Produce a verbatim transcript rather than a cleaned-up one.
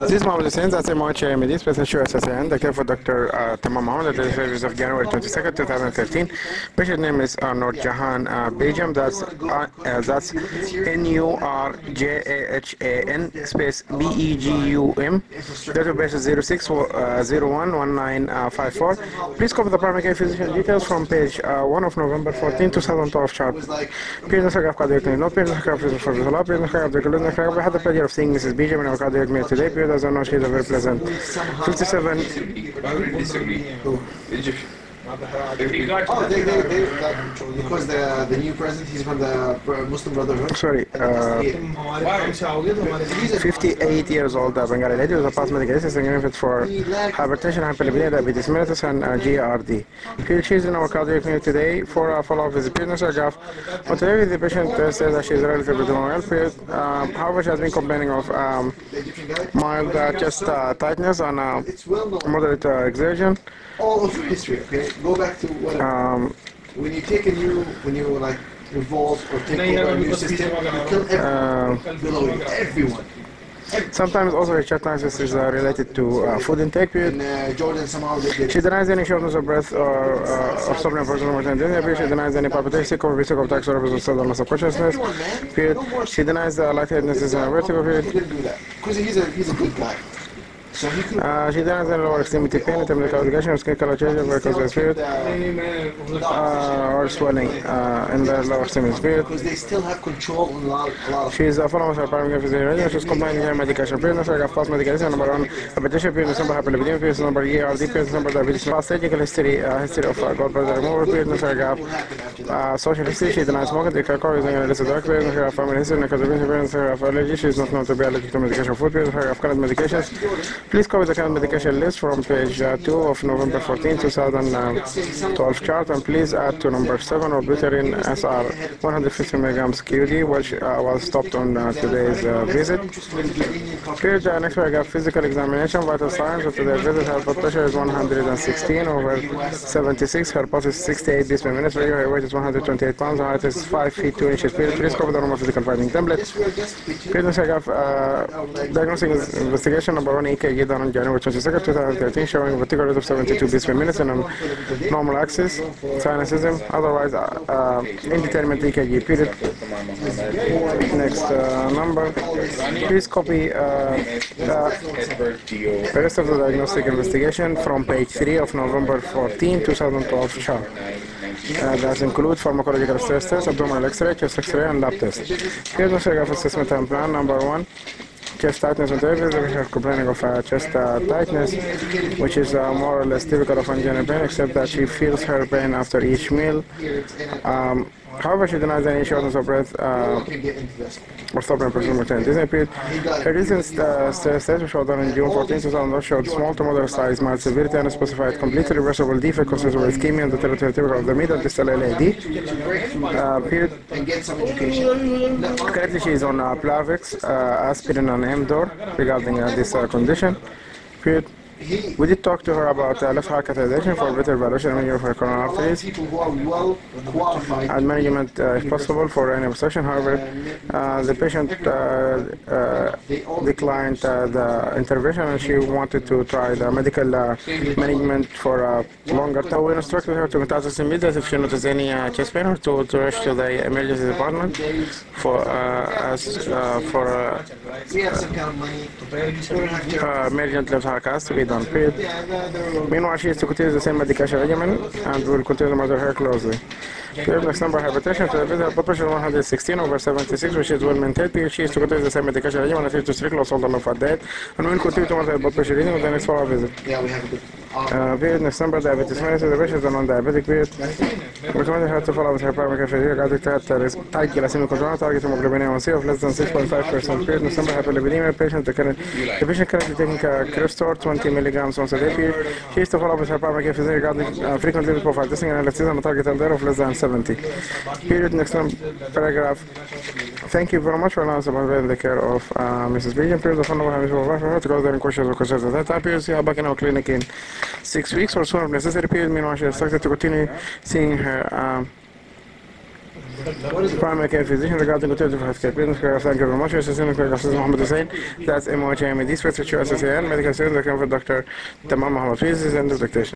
عزيز محمد Hussein, that's a March Medis, Professor Assistant, Doctor for Doctor uh, Tamam Mohammed, the service of January twenty-second, twenty thirteen. Patient name is uh, Nur Jahan uh, Begum, that's uh, uh, that's N U R J A H A N space B E G U M. Date of birth is zero six zero one one nine five four. Please copy the primary care physician details from page uh, one of November fourteenth, twenty twelve chart. Period of cardiac cardiac no period of cardiac for the lab, period of cardiac cardiac. We had the pleasure of seeing Missus Begum in our cardiac meeting today. Period as I know she's a very pleasant fifty-seven. I would disagree. Egyptian. Oh, they, they, they, that, because the the new president, he's from the Muslim Brotherhood. Sorry, uh, fifty-eight years old, uh, Bengali lady with a past medical history for hypertension, hyperlipidemia, diabetes mellitus, and uh, G R D. She's in our cardiac unit today for a follow-up visit. But today the patient uh, says that she's relatively doing well. Um, however, she has been complaining of um, mild uh, chest uh, tightness and uh, moderate uh, exertion. All of history, okay? Go back to what Um, when you take a new, when you like evolve or take over a new system, you kill everyone uh, below you, everyone. Sometimes also her chest tightness is uh, related to uh, food intake. And uh, Jordan somehow they did. She denies any shortness of breath or uh, of suffering from hypertension. She denies any palpitation, sick or risk of attacks or episodes of loss of consciousness. Period. She denies the lightheadedness is in a vertigo. He Period. didn't do that because he's a he's a good guy. So he could. Uh, she denies any lower extremity pain, intimidation, obligation, skin color change, varicose vein, period, uh, or swelling uh, in the lower extremity. Period. Because they still have control on a lot, a lot of. She is a following her primary physician. She's complaining her medication. Period. So I got past medication. Number one, hypertension. Period. Number hyperlipidemia. Period. Number E R D. Period. Number diabetes. Past surgical history. Uh, history of uh, gallbladder removal. Period. So I got uh, social history. She denies smoking. The car using an illicit drug. Period. Her family history. Period. Her allergy. She is not known to be allergic to medication. Food. Period. Her current medications. Please cover the current medication list from page uh, two of November fourteenth, twenty twelve chart, and please add to number seven or Buterin S R one hundred fifty milligrams Q D, which uh, was stopped on uh, today's uh, visit. Period. Uh, next we got physical examination, vital signs of today's visit. Her blood pressure is one hundred sixteen over seventy-six. Her pulse is sixty-eight beats per minute. Her weight is one hundred twenty-eight pounds. Her height is five feet two inches. Period. Please cover the normal physical finding template. Period. Next we got uh, diagnostic investigation number one E K G done on January twenty-second, twenty thirteen, showing a vertical rate of seventy-two beats per minute and a normal axis, sinusitism, otherwise uh, uh, indeterminate E K G. Period. Next uh, number. Please copy uh, the rest of the diagnostic investigation from page three of November fourteenth, twenty twelve chart. Uh, that include pharmacological stress test, abdominal X-ray, chest X-ray, and lab test. Here's the Shagaf assessment and plan. Number one, chest tightness and diabetes. We are complaining of uh, chest uh, tightness, which is uh, more or less typical of angina pain, except that she feels her pain after each meal. Um, However, she denies any shortness of breath uh, or suffering from hypertension. Period. Her recent uh, stress test, which was done on June fourteenth, two thousand, showed small to moderate size, mild severity, and specified completely reversible defect consistent with ischemia and the territory typical of the middle distal L A D. Uh, period. Currently, she is on uh, Plavix, uh, aspirin, and Emdor regarding uh, this uh, condition. Period. We did talk to her about uh, left heart catheterization for better evaluation and management of her coronary arteries and management, uh, if possible, for any obstruction. However, uh, the patient uh, uh, declined uh, the intervention and she wanted to try the medical uh, management for a uh, longer time. We instructed her to metastasis immediately if she noticed any uh, chest pain or to, to rush to the emergency department for uh, as, uh, for uh, uh, emergent left heart cath to be done. Period. Meanwhile, she is to continue the same medication regimen and will continue to monitor her closely. Period. Next number, hypertension. To the visit, blood pressure one hundred sixteen over seventy-six, which is well maintained. Period. She is to continue the same medication regimen and to strict low salt and low fat diet, and will continue to monitor blood pressure reading with the next follow-up visit. Yeah, we have a good. Uh, period. Next number, diabetes mellitus. The patient is a non-diabetic. Period. Recommended her to follow with her primary care physician regarding that tight glycemic control, target hemoglobin A one C of less than six point five percent. Period. Next number, hyperlipidemia. Patient the, current, the patient currently taking uh, Crestor twenty milligrams once a day. Period. She is to follow with her primary care physician regarding uh, frequent lipid profile testing and electrolysis and a target L D L of less than seventy. Period. Next number, paragraph. Thank you very much for announcing about the care of uh, Missus Begum. Period. The phone number has been provided to go there and questions or concerns at that time. Period. See her back in our clinic in six weeks or sooner if necessary. Period. Meanwhile, she is expected to continue seeing her. Um, Primary care physician regarding alternative healthcare. Business paragraph. Thank you very much. Assistant paragraph. Mohammed Hussein. That's M O H A M D. Specific S S A N. Medical student. Doctor Tamam Mohammed. Please, this is end of dictation.